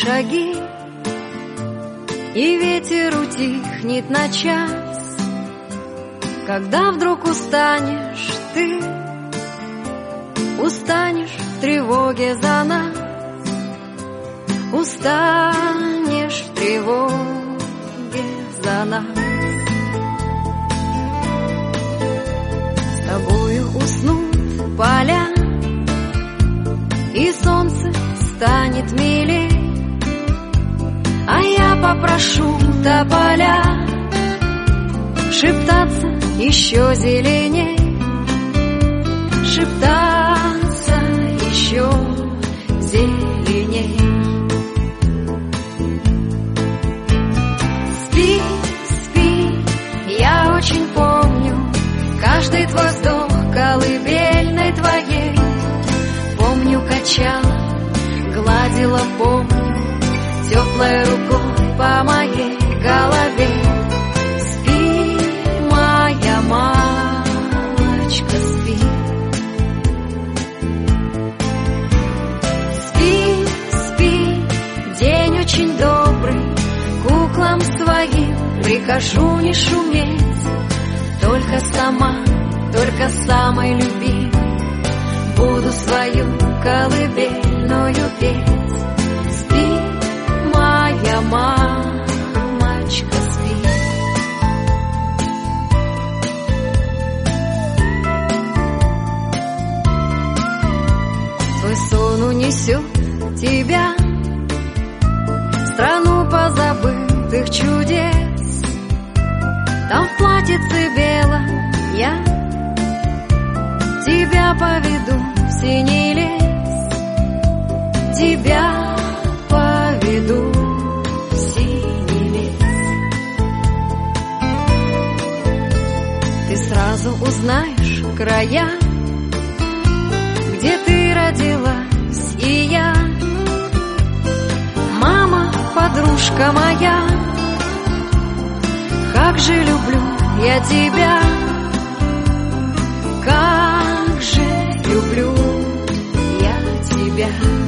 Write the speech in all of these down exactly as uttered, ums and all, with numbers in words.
шаги, и ветер утихнет на час. Когда вдруг устанешь ты, устанешь в тревоге за нас, устанешь в тревоге за нас. С тобою уснут поля, и солнце станет милей, а я попрошу тополя шептаться еще зеленей, шептаться еще зеленей. Спи, спи, я очень помню каждый твой вздох колыбельной твоей. Помню, качала, гладила, помню, теплой рукой по моей голове. Спи, моя мамочка, спи. Спи, спи, день очень добрый, куклам своим прикажу не шуметь, только сама, только самой любимой буду свою колыбельную петь. Спи, моя мамочка, спи. Твой сон унесет тебя в страну позабытых чудес. Там в платьице белом я тебя поведу в синий лес, тебя поведу в синий лес. Ты сразу узнаешь края, где ты родилась, и я, мама, подружка моя, как же люблю я тебя, как же люблю я тебя.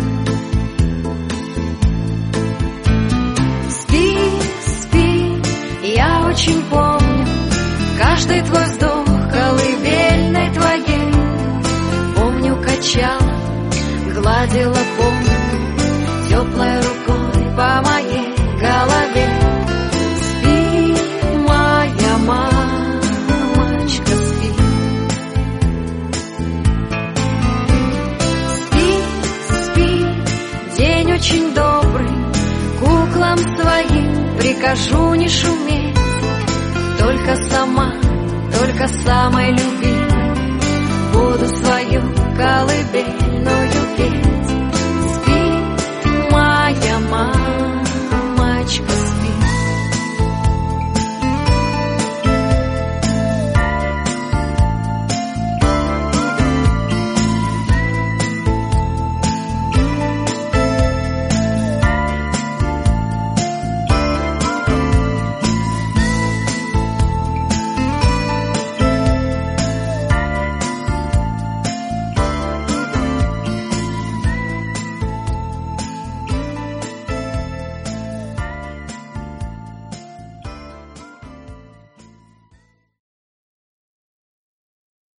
Спи, спи, я очень помню каждый твой вздох колыбельной твоей. Помню, качала, гладила, помню, теплой рукой по моей голове. Спи, моя мамочка, спи. День очень добрый, куклам своим прикажу не шуметь, только сама, только самой любимой буду свою колыбельную петь.